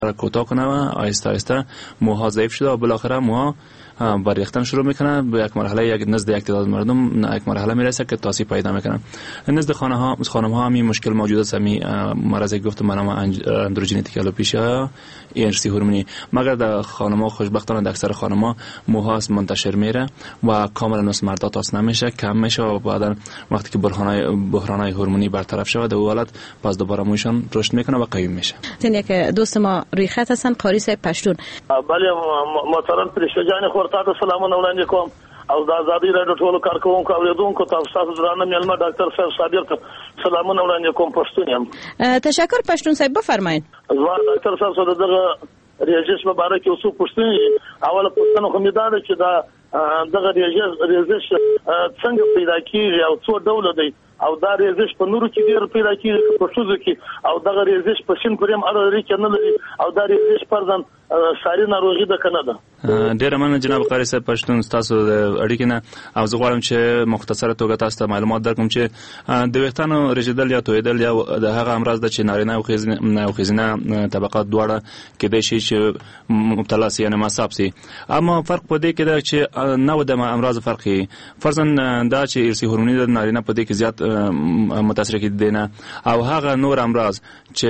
را کوتاه کنه و آهسته آهسته موها ضعیف شده و بالاخره موها بر ریختن شروع میکنه. به یک مرحله نزد یک تعداد مردم یک مرحله میرسه که تاثیر پیدا میکنه. نزد خانم ها همین مشکل موجود است. همین مرضی گفتم به نام اندروژنیتیک الوپیشیا ارثی هورمونی، مگر در خانم ها خوشبختانه در اکثر خانم ها موها منتشر میره و کاملا مثل مردا تاس نمیشه، کم میشه و بعدا وقتی که بحرانای هورمونی برطرف شود در حالت پس دوباره موشان رشد میکنه و قوی میشه. این یک دوست ما روی خط هستن، قاری صاحب پشتون. بله محترم پرشجان خورتات سلامونه وړاندې کوم او د ازادي رادیو ټولو کارکونکو اوریدونکو تاسو درانه میلمه ډاکټر صاحب صابر ته سلامونه وړاندې کوم. پښتون یم. تشکر پښتون صاحب بفرمایئ. زما ډاکټر صاحب سره دغه ریاضیش مبارک یو څو پښتون اوله پښتنه خو می دا چې دا دغه ریاضیش څنګه پیدا کیږي او څو ډول دی او دا ریاضیش په نورو کې ډیر پیدا کیږي په شوزو کې او دغه ریاضیش په شین پریم اړه لري کنه لري او دا ریاضیش پرځن ساري ناروغي ده کنه ده. ډیر مننه جناب قاری صاحب پښتون تاسو د اړیکې نه او زه غواړم چې مختصره توګه تاسو ته معلومات درکوم چې د ویښتانو رژیدل یا تویدل یا د هغه امراض د چې نارینه او ښځینه طبقات دواړه کېدای شي چې مبتلا سي یعنی مصاب سي، اما فرق په دې کې ده چې نو د امراض فرقي فرضاً دا چې ارثي هورموني د نارینه په دې کې زیات متاثر کېدي نه او هغه نور امراض چې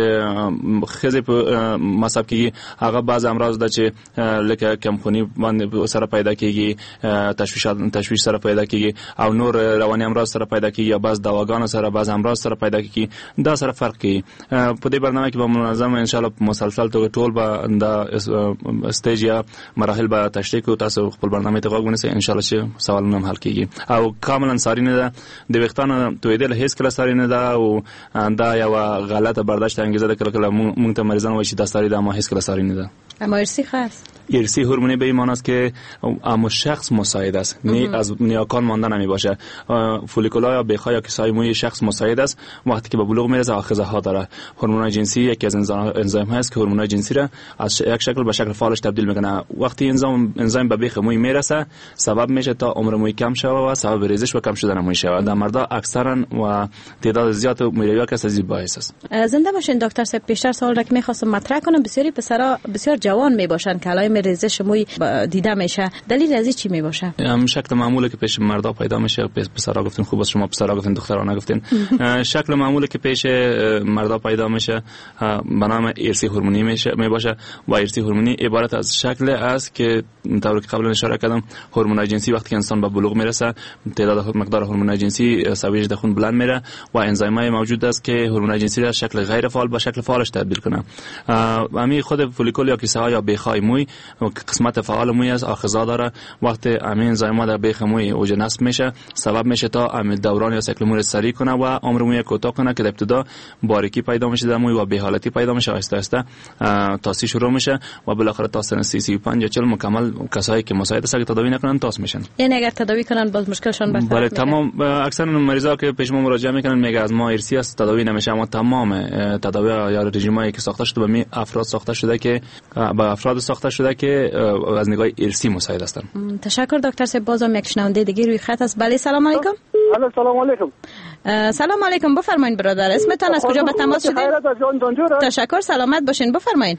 ښځې په مصاب کې هغه بعض امراض د چې لکه کمخونی باندې سره پیدا کیږي، تشویش سره پیدا کیږي او نور رواني امراض سره پیدا کیږي یا بعض دواګانو سره بعض امراض سره پیدا کیږي. دا سره فرق کوي. په دې برنامه کې به منظم ان شاء الله مسلسل توګه ټول به دا استیج یا مراحل به تشریح کوو. تاسو خپل برنامه ته غوږ ونیسئ ان شاء الله چې سوالونه هم حل کیږي او کاملا ساری نه ده. د ویښتانو تویدل هیڅ کله ساری نه ده او دا یو غلطه برداشت انگیزه ده. کله مونږ ته مریضان وایي چې دا ساری ده اما هیڅ کله ساری نه ده. اما ارثی خاص ارثی هورمونی به این معنی است که اما شخص مساعد است، نه از نیاکان مانده نمی باشه. فولیکولا یا بیخا یا کیسه موی شخص مساعد است. وقتی که به بلوغ میرسه آخذه ها داره. هورمونای جنسی یکی از انزایم هست که هورمونای جنسی را از یک شکل به شکل فعالش تبدیل میکنه. وقتی انزایم به بیخ موی میرسه سبب میشه تا عمر موی کم شوه و سبب ریزش و کم شدن موی شوه. در مردا اکثرا و تعداد زیاد میرویا کس از این باعث است. زنده باشین دکتر صاحب. بیشتر سوال را که میخواستم مطرح کنم، بسیاری پسرا بسیار جوان میباشن که علائم ریزش موی دیده میشه. دلیل از چی میباشه؟ شکل معمولی که پیش مردا پیدا میشه. پسرا گفتین خوب است، شما پسرا گفتین دخترا نگفتین. شکل معمولی که پیش مردا پیدا میشه به نام ارثی هورمونی میباشه و ارثی هورمونی عبارت از شکل است که طوری که قبلا اشاره کردم هورمونای جنسی وقتی که انسان به بلوغ میرسه تعداد مقدار هورمونای جنسی سویج در خون بلند میره و انزایمای موجود است که هورمونای جنسی را شکل غیر فعال به شکل فعالش تبدیل کنه. همین خود فولیکول یا کیسه ها یا بیخای موی قسمت فعال موی از آخذه داره. وقتی همین انزایما در بیخ موی اوج نصب میشه سبب میشه تا عمل دوران یا سیکل موی سریع کنه و عمر موی کوتاه کنه که در ابتدا باریکی پیدا میشه در موی و بی حالتی پیدا میشه. آهسته آهسته تاسی شروع میشه و بالاخره تا سن 35 یا 40 مکمل کسایی که مساعد است که تداوی نکنن تاس میشن. یعنی اگر تداوی کنن باز مشکلشون برطرف میشه. تمام اکثر مریضا که پیش ما مراجعه میکنن میگه از ما ارثی است تداوی نمیشه، اما تمام تداوی یا رژیمایی که ساخته شده به می افراد ساخته شده که با افراد ساخته شده که از نگاه ارثی مساعد هستن. تشکر دکتر صاحب. بازم یک شنونده دیگه روی خط است. بله سلام علیکم. سلام علیکم. سلام علیکم. بفرمایید برادر. اسمتان از کجا به تماس شدید؟ تشکر. سلامت باشین. بفرمایید.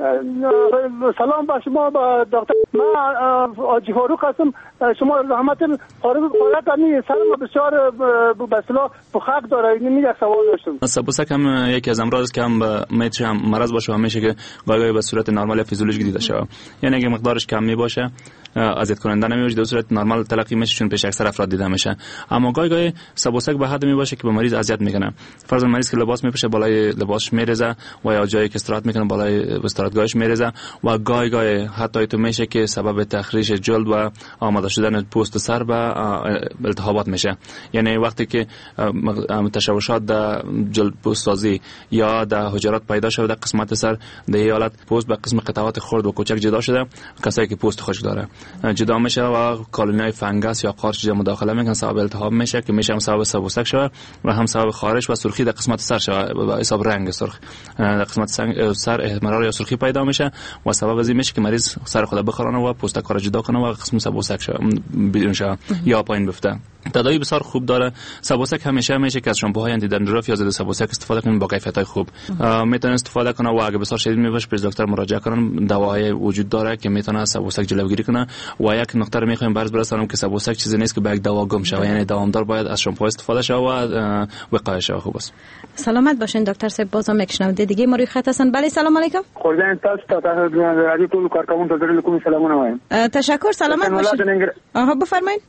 سلام با شما با دکتر. من آجی فاروق هستم. شما رحمت فارغ کنی سلام بسیار به اصطلاح بخاک داره. این یک سوال داشتم. سبوسک هم یکی از امراض که هم میتونه مرض باشه و میشه که گاهی به صورت نرمال یا فیزیولوژیک دیده شه. یعنی اگه مقدارش کم می باشه اذیت کننده نمیشه، در صورت نرمال تلقی میشه چون پیش اکثر افراد دیده میشه. اما گاهی سبوسک به حد می باشه که به مریض اذیت میکنه. فرض مریض که لباس میپوشه بالای لباسش میریزه و یا جایی که استراحت میکنه بالای استراحتگاهش میریزه و گاهی حتی تو میشه که سبب تخریش جلد و آماده شدن پوست سر به التهابات میشه. یعنی وقتی که تشوشات در جلد پوست سازی یا در حجرات پیدا شده در قسمت سر در این حالت پوست به قسم قطعات خرد و کوچک جدا شده، کسایی که پوست خشک داره جدا میشه و کالونیای فنگس یا قارچ مداخله میکنه، سبب التهاب میشه که میشه هم سبب سبوسک شود و هم سبب خارش و سرخی در قسمت سر شود به حساب رنگ سرخ در قسمت سر احمرار یا سرخی پیدا میشه و سبب از این میشه که مریض سر خود بخارونه و پوستک را جدا کنه و قسم سبوسک شود بیرون شود یا پایین بفته. تداوی بسیار خوب داره. سبوسک همیشه میشه که از شامپوهای آنتی دندروف یا ضد سبوسک استفاده کنین با کیفیت‌های خوب. میتونن استفاده کنه و اگه بسیار شدید میشه پیش دکتر مراجعه کنن. دواهای وجود داره که میتونه سبوسک جلوگیری کنه. و یک نکته رو میخوایم بررسی برسونم که سبوسک چیزی نیست که به یک دوا گم شه، یعنی دوامدار باید از شامپو استفاده شه و وقایع شه. خوب است. سلامت باشین دکتر صاحب. بازم یک شنونده دیگه ما روی خط هستن. بله سلام علیکم. خوردن تاسو ته رادیو ټول کارکوونکو ته ډېر کوم سلامونه وایم. تشکر. سلامت باشین. بفرمایید.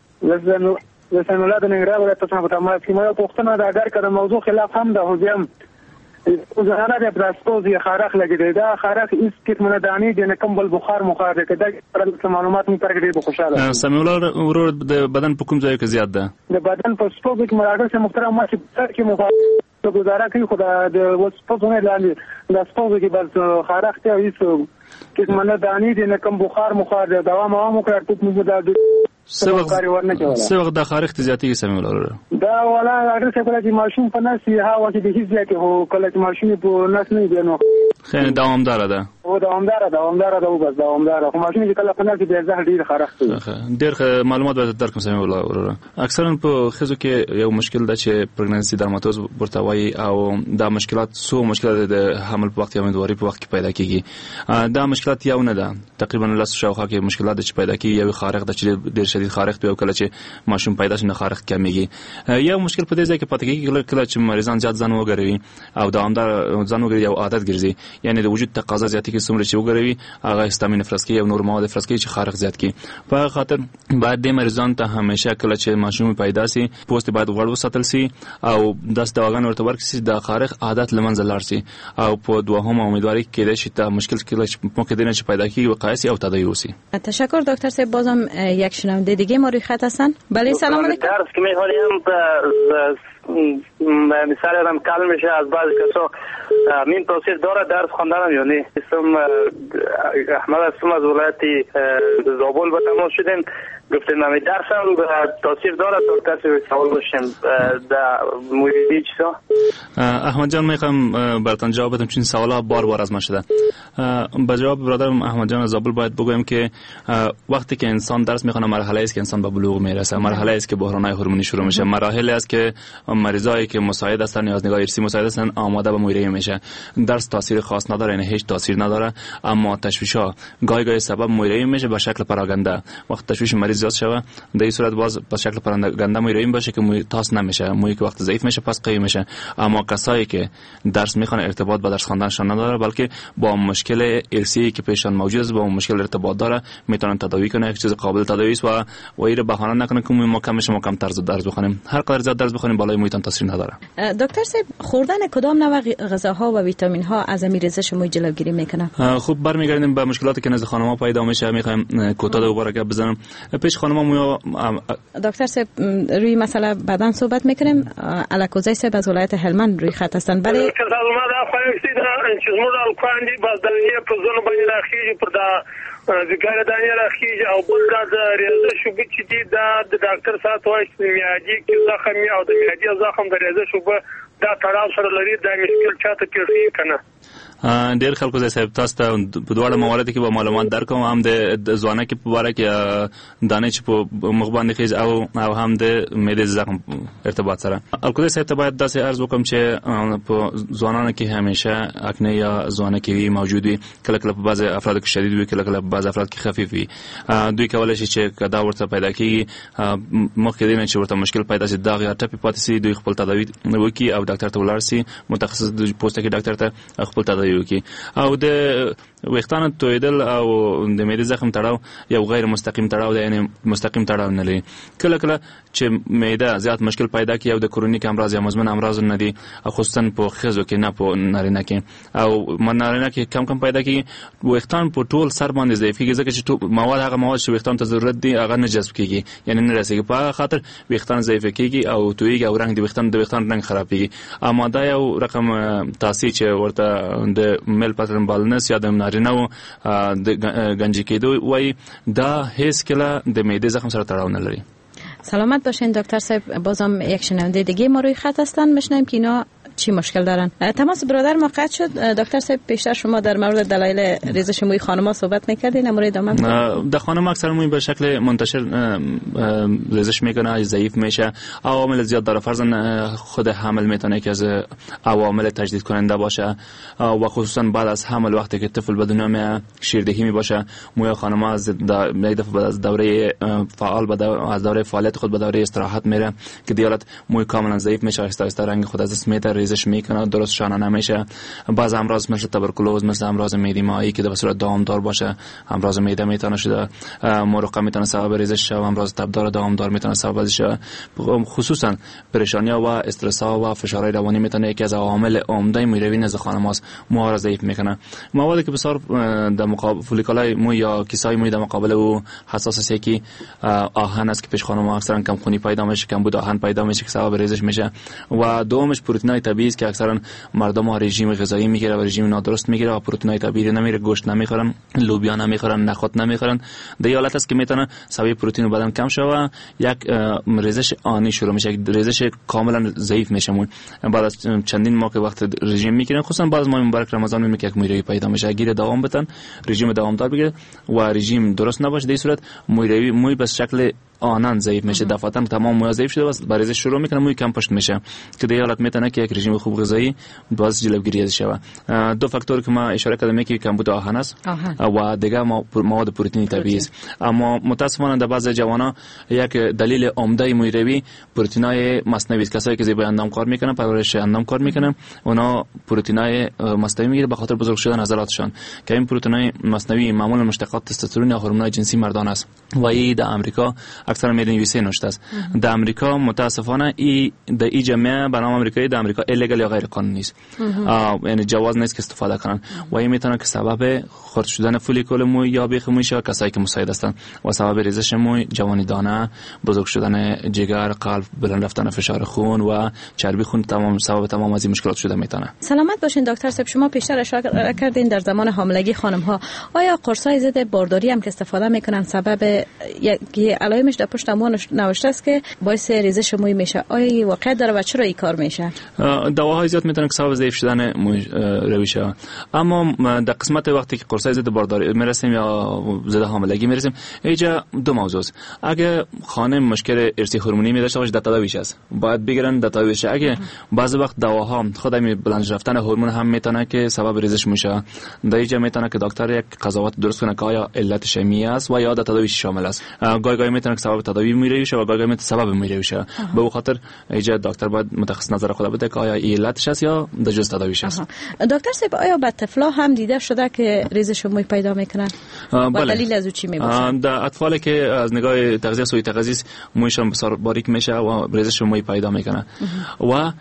لسان ولادت ننګرهار ولایت څخه په تماس کې مې پوښتنه دا اگر کله موضوع خلاف هم ده هوځم وزاره د پلاستیک خارخ لګیدي دا خارخ هیڅ قسمه دانی د نکم بل بخار مخارج کده معلومات مې ترګړي به خوشاله سمي ورور د بدن په کوم ځای کې زیات ده د بدن په سپوږ کې مراکز محترم ما چې مخالفت گزاره کوي خدای د وسپونه لاندې د سپوږ کې بس خارخ ته هیڅ قسمه دانی د نکم بخار مخارج دوام مو کړ ټوپ مو د څه وخت د خارخ زیاتې سمي ورور دا ولا اگر څه کله چې ماشوم په نس یا هوا کې د هیڅ ځای کې هو کله چې ماشوم په نس نه دی نو خیر دوامدار ده او دوامدار ده او بس دوامدار خو ماشوم چې کله په نس کې د زهر ډیر خارخ ډیر معلومات به درکم سمي ورور اکثرا په خزو کې یو مشکل ده چې پرګننسي درماتوز ورته وایي او دا مشکلات مشکلات د حمل په وخت یا امیدواري په وخت کې پیدا کیږي دا مشکلات یو نه ده تقریبا لاس شاوخه کې مشکلات چې پیدا کیږي یو خارخ د چې ډیر شدید خارخ دی او کله چې ماشوم پیدا شي نه خارخ کمیږي یو مشکل په دې ځای کې پاتې کیږي کله چې مریضان زیات ځان وګروي او دوامدار ځان وګروي او عادت ګرځي یعنی د وجود تقاضا زیاتې کې څومره چې وګروي هغه هستامین افراز کوي او نور مواد افراز کوي چې خارخ زیات کوي په خاطر باید د مریضان ته همیشه کله چې ماشوم پیدا شي پوست باید غوړ وساتل شي او داس دواګان ورته ورکړي د خارخ عادت لمنځه لاړ شي او په دوهم امیدواري کې د شته مشکل کې ممکن دي چې پیدا کیږي وقایسي او تداوی وسی. تشکر دکتر صاحب. بازم یک شنونده دیگه ما روی خط هستن. بله سلام علیکم. درس که میخونیم مثال هم کل میشه از بعضی کسا این توصیف داره درس خواندنم یا نه. اسم احمد هستم از ولایت زابل به تماس شدیم گفتیم من درسم توصیف داره تا کسی سوال باشیم در موردی چیزا. احمد جان میخوام براتون جواب بدم چون سوالا بار از من شده. با جواب برادرم احمد جان از زابل باید بگویم که وقتی که انسان درس میخونه مرحله است که انسان به بلوغ میرسه، مرحله است که بحران‌های هورمونی شروع میشه، مراحل است که مریضایی که مساعد هستن نیازنگار ارثی مساعد هستن آماده به مویره‌ای میشه. درس تاثیر خاص نداره، یعنی هیچ تاثیر نداره، اما تشویش‌ها گاهی سبب مویره‌ای میشه به شکل پراگنده. وقت تشویش مریض زیاد شوه در این صورت باز به شکل پراگنده مویره‌ای باشه که موی تاس نمیشه، موی که وقت ضعیف میشه پس قوی میشه. اما کسایی که درس میخونه ارتباط با درس خواندنشان نداره بلکه با مشکل ارثی که پیشان موجود است با مشکل ارتباط داره میتونن تداوی کنه. یک چیز قابل تداوی است و اینو بهانه نکنه که ما کم میشه ما کم طرز درس بخونیم. هر قدر زیاد درس بخونیم بالای مویتان تاثیر نداره. دکتر صاحب خوردن کدام نوع غذاها و ویتامین ها از ریزش موی جلوگیری میکنه؟ خب برمیگردیم به مشکلاتی که نزد خانم‌ها پیدا میشه. میخوایم کوتاه دوباره گپ بزنم. پیش خانم‌ها موی دکتر صاحب روی مسئله بعداً صحبت میکنیم. علاکوزای صاحب از ولایت هلمند روی خط هستن. بله ذکر دانیال اخیج او بل د ریاضه شوبې چې د ډاکټر سات وایي چې میادي کې زخم او د میادي زخم د ریاضه شوبه دا تړاو سره لري دا مشکل چاته پیښیږي کنه. ډیر خلکو زه صاحب تاسو ته په دواړه موارد کې به معلومات درکوم، هم د ځوانه کې په اړه کې دانه چې په مخ باندې خیز او هم د معدې زخم ارتباط سره. الکو صاحب ته باید داسې عرض وکم چې په ځوانانو کې همیشه اکنه یا ځوانه کې وي موجود وي، کله کله په بعض افراد کې شدید وي، کله کله په بعض افراد کې خفیف وي. دوی کولای شي چې دا ورته پیدا کیږي مخکې دینه چې ورته مشکل پیدا شي داغ یا ټپي پاتې شي، دوی خپل تداوی وکړي او ډاکټر ته ولاړ شي، متخصص د پوستکي ډاکټر ته خپل تداوی وکړي. او د ویښتانو تویدل او د معدې زخم تړاو یو غیر مستقیم تړاو دی، یعنی مستقیم تړاو نه لري. کله کله چې معده زیات مشکل پیدا کوي او د کرونیک امراض یا مزمن امراض نه دي، خصوصا په ښځو کې نه په نارینه کې او نارینه کې کم پیدا کوي، ویښتان په ټول سر باندې ضعیف کیږي ځکه چې مواد هغه مواد چې ویښتان ته ضرورت دي هغه نه جذب کیږي، یعنی نه رسیږي، په خاطر ویښتان ضعیف کیږي او تویږي او رنګ د ویښتان رنګ خرابېږي. اما دا یو رقم تاثیر چې ورته د میل پاترن بالنس یا د نارینه د گنجی کېدو وای دا هیڅ کله د معدې زخم سره تړاو نه لري. سلامت باشین دکتر صاحب. بازم یک شنونده دیگه ما روی خط هستن، میشنیم که اینا چی مشکل دارن. تماس برادر ما قطع شد. دکتر صاحب پیشتر شما در مورد دلایل ریزش موی خانم‌ها صحبت می‌کردین، مورد ادامه در خانم اکثر موی به شکل منتشر ریزش میکنه، ضعیف میشه. عوامل زیاد داره، فرضاً خود حمل میتونه که از عوامل تجدید کننده باشه و خصوصا بعد از حمل وقتی که طفل بدون میاد شیردهی می باشه. موی خانم‌ها از یک دفعه بعد از دوره فعال از دوره فعالیت خود به دوره استراحت میره که دیالت موی کاملا ضعیف میشه، آهسته آهسته رنگ خود از دست میده، ریزش میکنه، درست شانه نمیشه. بعض امراض مثل تبرکلوز، مثل امراض معده مایعی که به صورت دامدار باشه، امراض معده میتونه شده، مرقه میتونه سبب ریزش شه، امراض تبدار دامدار میتونه سبب شه. خصوصا پریشانی‌ها و استرس‌ها و فشارهای روانی میتونه یکی از عوامل عمده مویروی نزد خانم‌هاست، موها را ضعیف میکنه. موادی که بسیار در مقابل فولیکولای مو یا کیسای موی در مقابل او حساس است که آهن است که پیش خانم‌ها اکثرا کم خونی پیدا میشه، کم بود آهن پیدا میشه که سبب ریزش میشه. و دومش پروتئینای طبیعی است که اکثرا مردم رژیم غذایی میگیره و رژیم نادرست میگیره و پروتئینای طبیعی نمیره، گوشت نمیخورن، لوبیا نمیخورن، نخود نمیخورن. در حالت است که میتونه سبب پروتئین بدن کم شه و یک ریزش آنی شروع میشه، یک ریزش کاملا ضعیف میشه. مو بعد از چندین ماه که وقت رژیم میگیرن، خصوصا بعد از ماه مبارک رمضان میگه یک مویروی پیدا میشه. اگر دوام بتن، رژیم دوامدار بگیره و رژیم درست نباشه، در این صورت موی به شکل آنن ضعیف میشه، دفعتاً تمام موی ضعیف شده و بریزش شروع میکنه، موی کم پشت میشه که در حالت میتونه که یک رژیم خوب غذایی باعث جلوگیری ازش شه. دو فاکتور که ما اشاره کردم که کمبود آهن است و دیگه مواد پروتئینی طبیعی است. اما متاسفانه در بعضی جوانا یک دلیل عمده مویروی پروتئینای مصنوعی است. کسایی که زیبای اندام کار میکنن، پرورش اندام کار میکنن، اونا پروتئینای مصنوعی میگیره به خاطر بزرگ شدن عضلاتشون که این پروتئینای مصنوعی معمولا مشتقات تستوسترون یا هورمونای جنسی مردان است و این در آمریکا اکثر میدونیسه نوشته است. در آمریکا متاسفانه در این جامعه به نام آمریکایی در آمریکا ایلیگال یا غیر قانونی است، یعنی جواز نیست که استفاده کنن و این میتونه که سبب خرد شدن فولیکول موی یا بیخ موی شه کسایی که مساعد هستند و سبب ریزش موی، جوانی دانه، بزرگ شدن جگر، قلب، بلند رفتن فشار خون و چربی خون سبب تمام از این مشکلات شده میتونه. سلامت باشین دکتر صاحب. شما پیشتر اشاره کردین در زمان حاملگی خانم ها آیا قرصای ضد بارداری هم که استفاده میکنن سبب یک علائمش در پشت مو نوشته است که باعث ریزش موی میشه، آیا این واقعیت داره و چرا این کار میشه؟ دواهای زیاد میتونه که سبب ضعیف شدن موی روی شه، اما در قسمت وقتی که قرصای ضد بارداری میرسیم یا ضد حاملگی میرسیم، اینجا دو موضوع است. اگه خانم مشکل ارثی هورمونی می داشته باشه در تداویش است، باید بگیرن در تداویش. اگه بعضی وقت دواها خود همین بلند رفتن هورمون هم میتونه که سبب ریزش میشه، در اینجا میتونه که دکتر یک قضاوت درست کنه که آیا علت شیمی است و یا در تداویش شامل است. گاهی میتونه که سبب تداوی میره و گاهی میتونه سبب میره. به اون خاطر اینجا دکتر باید متخصص نظر خود بده که آیا علتش است یا در جز تداویش است. دکتر صاحب آیا به طفلا هم دیده شده که ریزش موی پیدا میکنن؟ بله. دلیل از چی میباشه؟ در اطفالی که از نگاه تغذیه سوی تغذیه مویشون بسیار باریک میشه و ریزش موی پیدا میکنه و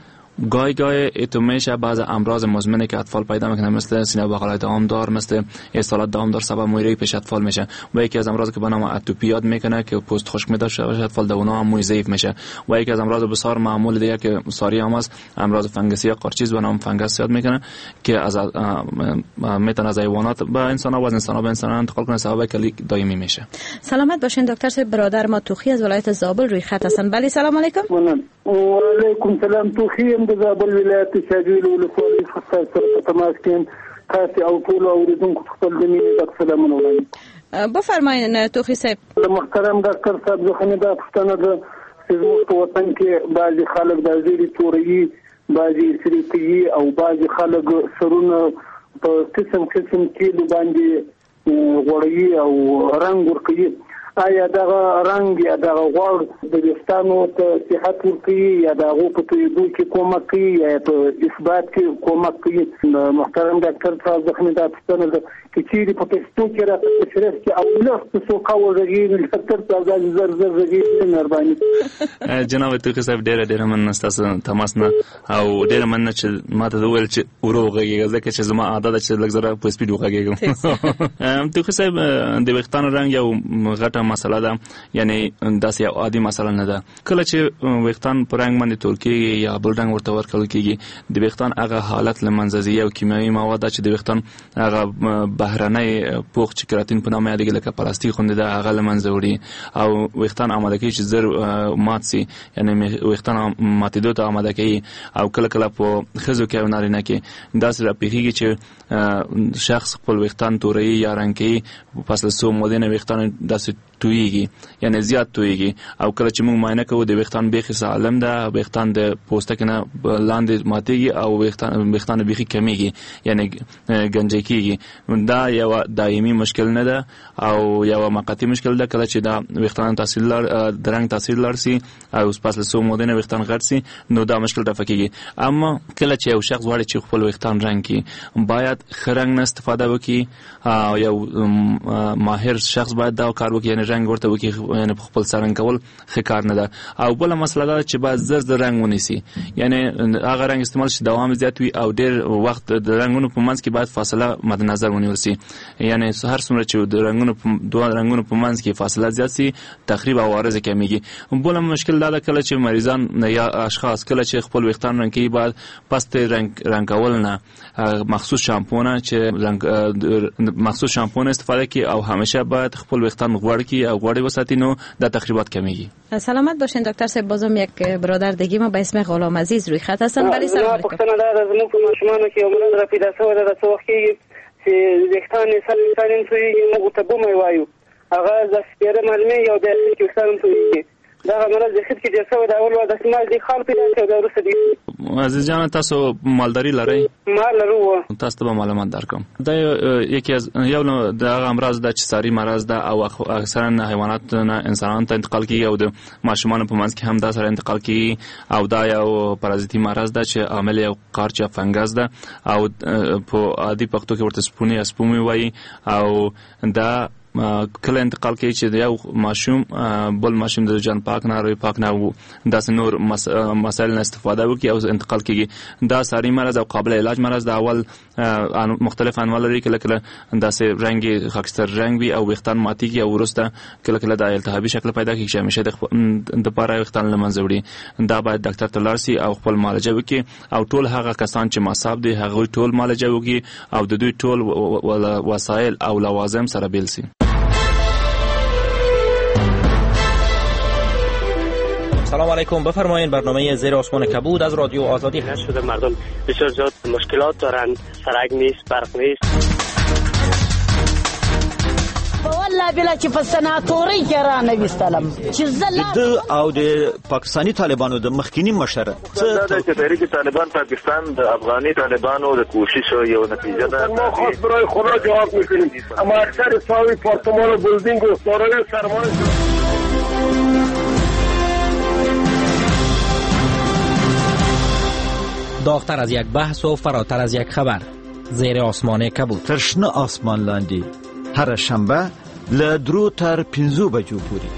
گاهی تو میشه بعض امراض مزمنی که اطفال پیدا میکنن مثل سینه بغلای دامدار، مثل استحالات دامدار سبب مویروی پیش اطفال میشه و یکی از امراض که به نام اتوپی یاد میکنه که پوست خشک میشه و اطفال در اونها هم موی ضعیف میشه و یکی از امراض بسیار معمول دیگه که ساری هم است امراض فنگسی یا قارچیز به نام فنگس یاد میکنه که از میتونه از حیوانات به انسان ها و از انسان ها به انسان انتقال کنه، سبب کلی دائمی میشه. سلامت باشین دکتر صاحب. برادر ما توخی از ولایت زابل روی خط هستن. بله سلام علیکم. و علیکم سلام. توخی د زابل ولایت شاجوی ولسوالۍ څخه سره تماس کوم. تاسو او ټول اوریدونکو خپل د مینې د سلامونه وړاندې. بفرمایئ توخی صاحب. محترم ډاکټر صاحب زه خو نه دا پوښتنه ده چې زموږ په وطن کې بعضې خلک د زیري تورهي، بعضې سریتهي او بعضې خلک سرونه په قسم قسم تیلو باندې غوړوي او رنګ ورکوي. آیا دغه رنګ یا دغه غوړ د ویښتانو ته صحت ورکوي یا د هغو په تویېدو کې کومک کوي یا په اثبات کې کومک کوي؟ محترم ډاکټر صاحب زه خو مې دا پوښتنه ده چې چیرې په پښتو کې راته تشریح کړي او لږ په څوکه وغږېږي ډاکټر صاحب دا زر زر غږېږي مهرباني. جناب توخي صاحب ډېره مننه ستاسو تماس نه او ډېره مننه چې ما ته وویل چې ورو وغږېږه ځکه چې زما عادت ده چې لږ زره په سپیډ وغږېږم. توخي صاحب د ویښتانو رنګ یو غټه مسله ده، یعنی داسې یو عادي مسله نه ده. کله چې ویښتان په رنګ باندې تور کېږي یا بل رنګ ورته ورکول کېږي، د ویښتان هغه حالت له منځه ځي او کیمیاوي مواد چې د ویښتان هغه بهرنۍ پوښ چې کراتین په نامه یادېږي لکه پلاستیک خوندې ده هغه له منځه وړي او ویښتان آماده کوي چې زر مات سي یعنی ویښتان ماتېدو ته آماده کوي او کله کله په ښځو کې او نارینه کې داسې راپېښېږي چې شخص خپل ویښتان توروي یا رنګ کوي پس له څو مودې نه ویښتان داسې تویږي یعنی زیات تویږي او کله چې موږ معاینه کوو د ویښتان بیخي سالم ده ویښتان د پوستکي نه لاندې ماتېږي او ویښتان بیخي کمیږي یعنی ګنجی کېږي دا یو دایمي مشکل نه ده او یو موقتي مشکل ده کله چې دا ویښتان د رنګ تاثیر لار سي او پس له څو مودې نه ویښتان غټ سي نو دا مشکل رفع کېږي اما کله چې یو شخص غواړي چې خپل ویښتان رنګ کړي باید ښه رنګ نه استفاده وکړي او یو ماهر شخص باید دا کار وکړي یعنی رنګ ورته وکړي یعنی خپل سرنګ کول ښه کار نه ده او بله مسله دا چې باید زر رنګ ونیسي یعنی هغه رنګ استعمال چې دوام زیات وي او ډېر وخت د رنګونو په منځ کې باید فاصله مد نظر ونیول سي یعنی هر څومره چې د دوه رنګونو په منځ کې فاصله زیات سي تخریب او عارض کمیږي بله مشکل دا ده کله چې مریضان یا اشخاص کله چې خپل ویښتان رنګ کوي باید پس رنګ کول نه مخصوص شامپونه چې مخصوص شامپونه استفاده کوي او همیشه باید خپل ویښتان غوړ کړي او غوړې وساتي نو د تخریبات کمیږي. سلامت باشین دکتر صاحب. بازم یک برادر دیگه ما به اسم غلام عزیز روی خط هستن. ولی سلام علیکم. پښتنه دا زموږ په ماشومانو کې عمر را پیدا شوی د څو وخت کې چې ویښتان یې سالم تویږي موږ ته بومي وایو هغه د سپیره معلومې یو د ویښتان تویږي دا مرض د خط کې د څو د اول وخت د سمال دي خال پیدا شو د وروسته دی. عزیز جان تاسو مالداری لرئ؟ مال لرو. تاسو ته معلومات درکوم. دا یکی از یو د امراض د چساری مرض ده او اکثرا حیوانات نه انسانانو ته انتقال کیږي او د ماشومان په منځ کې هم دا سره انتقال کیږي او دا یو پارازیتي مرض ده چې عامل یو قارچ یا فنګس ده او په عادي پښتو کې ورته سپومي وایي او دا کله انتقال کوي چې یو ماشوم بل ماشوم د جان پاک ناروغي پاک نه داس نور مسائل نه استفاده وکي او انتقال کوي دا ساري مرض او قابل علاج مرض د اول مختلف انواع لري کله کله داسې رنګي خاکستر رنګ وي او ویښتان ماتيږي او ورسته کله کله د التهابي شکل پیدا کیږي چې همیشه د پاره ویښتان لمنځه وړي دا باید ډاکټر ته لاړ شي او خپل معالجه وکي او ټول هغه کسان چې مصاب دي هغه ټول معالجه وکي او د دوی ټول وسایل او لوازم سره بیل شي. سلام علیکم. بفرمایید برنامه زیر آسمان کبود از رادیو آزادی هست. شده مردم بسیار زیاد مشکلات دارن سرک نیست برق نیست. والله بلا چې په سناتوري کې را نوستلم چې د او د پاکستانی طالبانو د مخکینی مشره څه د تحریک طالبان پاکستان د افغاني طالبانو د کوشش یو نتیجه ده. ما خاص برای خدا جواب میکنیم اما اکثر ساوی پارتمان و بلدینگ و سارای سرمایه داغتر از یک بحث و فراتر از یک خبر. زیر آسمان کبود. ترشنه آسمان لاندی هر شنبه لدرو تر 5 بجو پوری.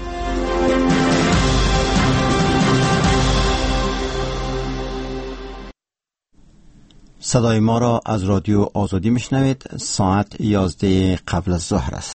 صدای ما را از رادیو آزادی میشنوید. ساعت 11 قبل از ظهر است.